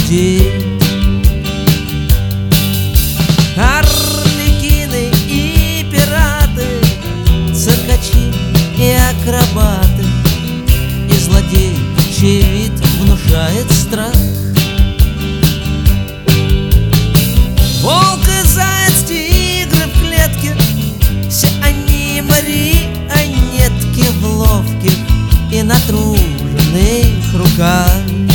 людей. Арлекины и пираты, циркачи и акробаты, и злодей, чей вид внушает страх. Волк и заяц, тигры в клетке, все они марионетки в ловких и натруженных руках.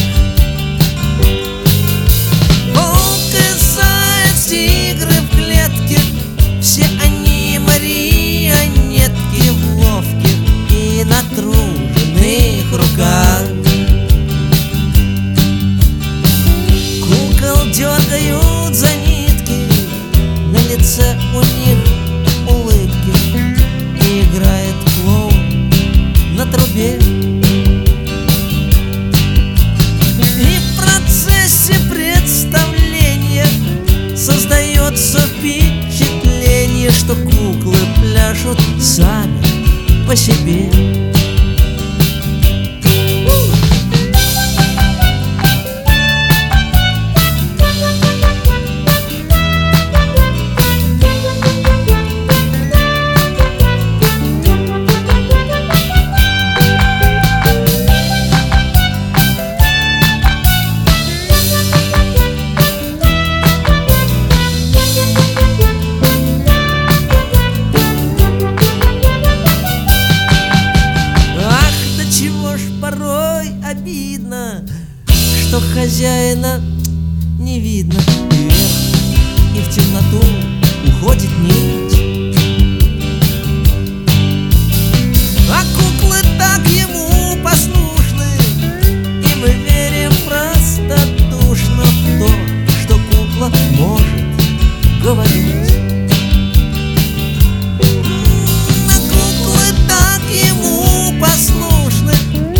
Волк и заяц, тигры в клетке, все они марионетки в ловких и натруженных руках. Кукол дергают за нитки, на лице у них улыбки, и играет клоун на трубе. И в процессе представления создается впечатление, что куклы пляшут сами по себе. Порой обидно, что хозяина не видно. Вверх и в темноту уходит нить, а куклы так ему послушны, и мы верим простодушно в то, что кукла может говорить. А куклы так ему послушны,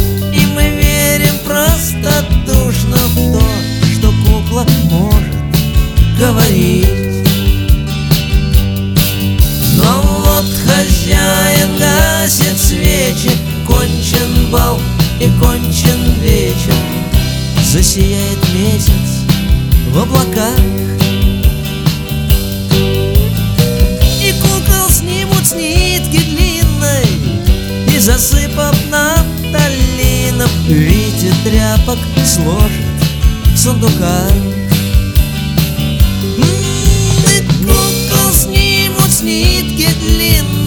простодушно в то, что кукла может говорить. Но вот хозяин гасит свечи, кончен бал и кончен вечер, засияет месяц в облаках, и кукол снимут с нитки длинной, и засыпав нафталином в виде тряпок сложит в сундуках. И кукол снимут с нитки длинной,